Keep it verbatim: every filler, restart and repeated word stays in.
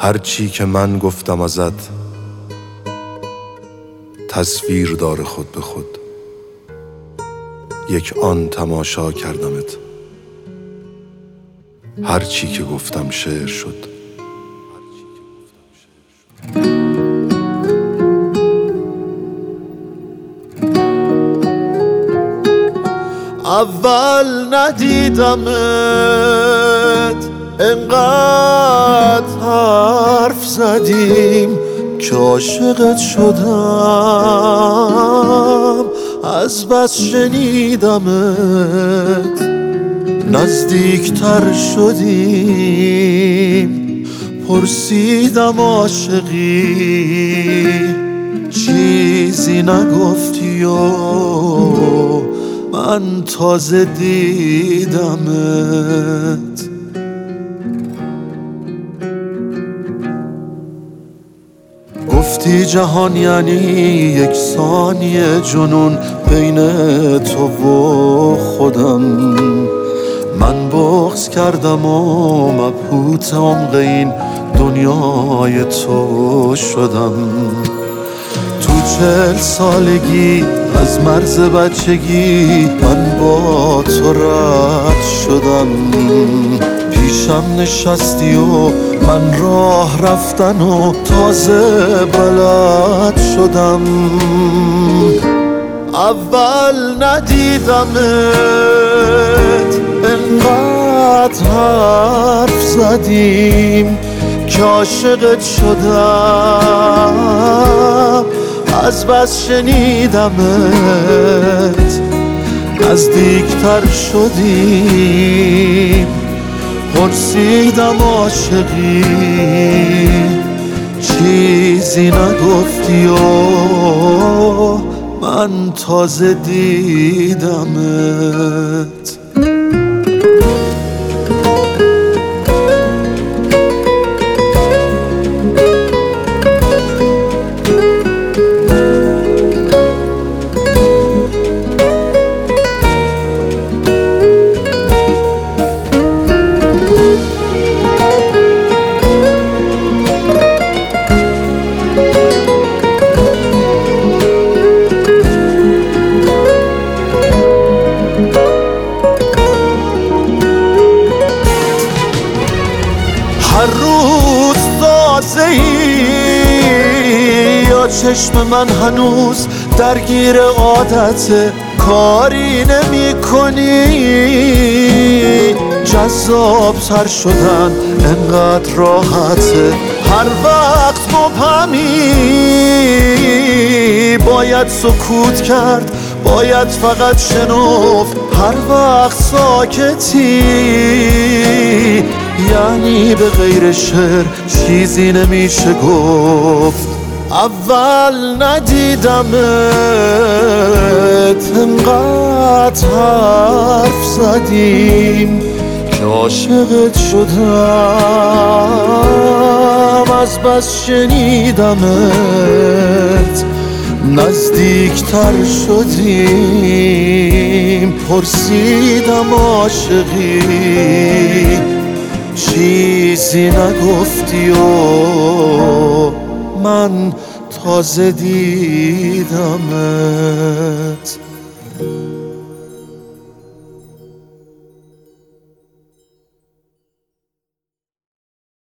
هرچی که من گفتم ازت تصویر داره خود به خود. یک آن تماشا کردمت، هرچی که گفتم شعر شد. اول ندیدمت انقدر حرف زدیم که عاشقت شدم، از بس شنیدمت نزدیکتر شدیم. پرسیدم عاشقی چیزی نگفتی و من تازه دیدمت. گفتی جهان یعنی یک ثانیه جنون بین تو و خودم. من بغض کردم و مبهوت عمق این دنیای تو شدم. تو چهل سالگی از مرز بچگی من با تو رد شدم. پیشم نشستی و من راه رفتن و تازه بلد شدم. اول ندیدمت انقدر حرف زدیم که عاشقت شدم، از بس شنیدمت نزدیکتر شدیم. پرسیدم عاشقی چیزی نگفتی و من تازه دیدمت. هر روز تازه‌ای یا چشم من هنوز درگیر عادت کاری نمی کنی. جذاب تر شدن انقدر راحته، هر وقت مبهمی. باید سکوت کرد، باید فقط شنفت، هر وقت ساکتی. یعنی به غیر شعر چیزی نمیشه گفت. اول ندیدمت انقدر حرف زدیم که عاشقت شدم، از بس شنیدمت نزدیکتر شدیم. پرسیدم عاشقی چیزی نگفتی و من تازه دیدمت.